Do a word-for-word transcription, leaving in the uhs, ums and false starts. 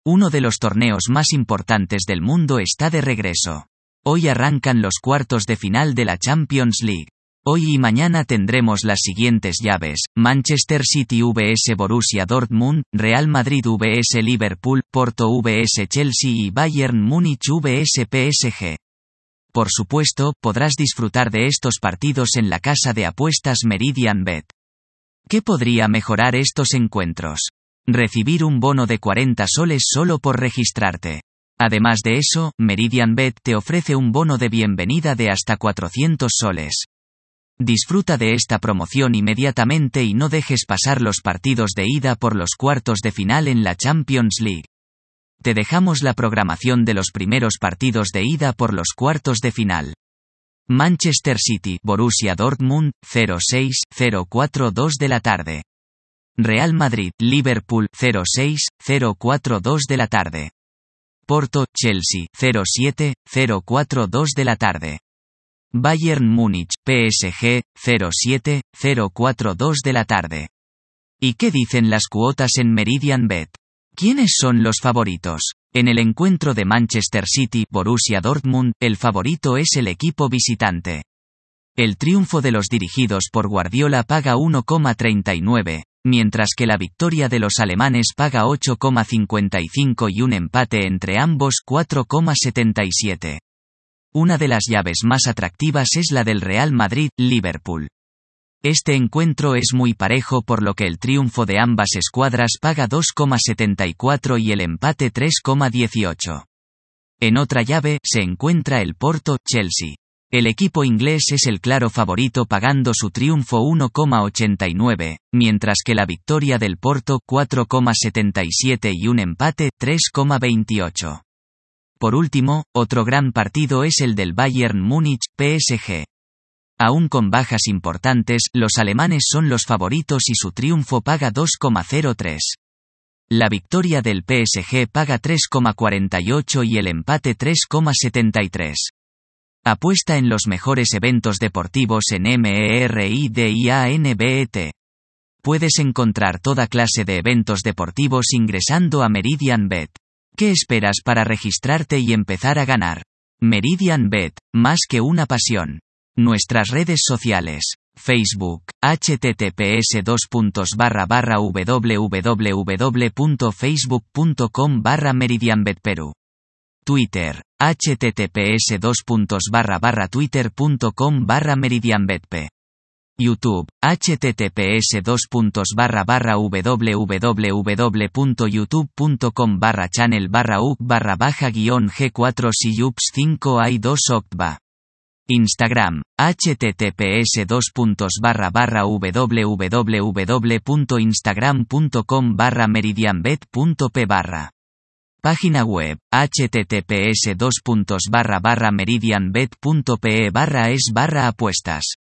Uno de los torneos más importantes del mundo está de regreso. Hoy arrancan los cuartos de final de la Champions League. Hoy y mañana tendremos las siguientes llaves: Manchester City versus Borussia Dortmund, Real Madrid versus Liverpool, Porto versus Chelsea y Bayern Múnich versus P S G. Por supuesto, podrás disfrutar de estos partidos en la casa de apuestas Meridianbet. ¿Qué podría mejorar estos encuentros? Recibir un bono de cuarenta soles solo por registrarte. Además de eso, Meridianbet te ofrece un bono de bienvenida de hasta cuatrocientos soles. Disfruta de esta promoción inmediatamente y no dejes pasar los partidos de ida por los cuartos de final en la Champions League. Te dejamos la programación de los primeros partidos de ida por los cuartos de final. Manchester City, Borussia Dortmund, cero seis cero cuatro dos de la tarde. Real Madrid, Liverpool, cero seis cero cuatro dos de la tarde. Porto, Chelsea, cero siete cero cuatro dos de la tarde. Bayern Múnich, P S G, cero siete cero cuatro dos de la tarde. ¿Y qué dicen las cuotas en Meridianbet? ¿Quiénes son los favoritos? En el encuentro de Manchester City, Borussia Dortmund, el favorito es el equipo visitante. El triunfo de los dirigidos por Guardiola paga uno coma treinta y nueve, mientras que la victoria de los alemanes paga ocho coma cincuenta y cinco y un empate entre ambos cuatro coma setenta y siete. Una de las llaves más atractivas es la del Real Madrid-Liverpool. Este encuentro es muy parejo, por lo que el triunfo de ambas escuadras paga dos coma setenta y cuatro y el empate tres coma dieciocho. En otra llave, se encuentra el Porto-Chelsea. El equipo inglés es el claro favorito pagando su triunfo uno coma ochenta y nueve, mientras que la victoria del Porto cuatro coma setenta y siete y un empate tres coma veintiocho. Por último, otro gran partido es el del Bayern Múnich-P S G. Aún con bajas importantes, los alemanes son los favoritos y su triunfo paga dos coma cero tres. La victoria del P S G paga tres coma cuarenta y ocho y el empate tres coma setenta y tres. Apuesta en los mejores eventos deportivos en Meridianbet. Puedes encontrar toda clase de eventos deportivos ingresando a Meridianbet. ¿Qué esperas para registrarte y empezar a ganar? Meridianbet, más que una pasión. Nuestras redes sociales: Facebook, https dos puntos barra barra www.facebook.com barra meridianbetperú. Twitter, https dos puntos barra barra twitter.com barra meridianbetp. YouTube, https dos puntos barra barra www.youtube.com barra channel barra uk barra baja guión g cuatro siups cinco i dos octva. Instagram, https dos puntos barra barra www.instagram.com barra meridianbet.p barra. Página web, https dos puntos barra barra meridianbet.pe barra es barra apuestas.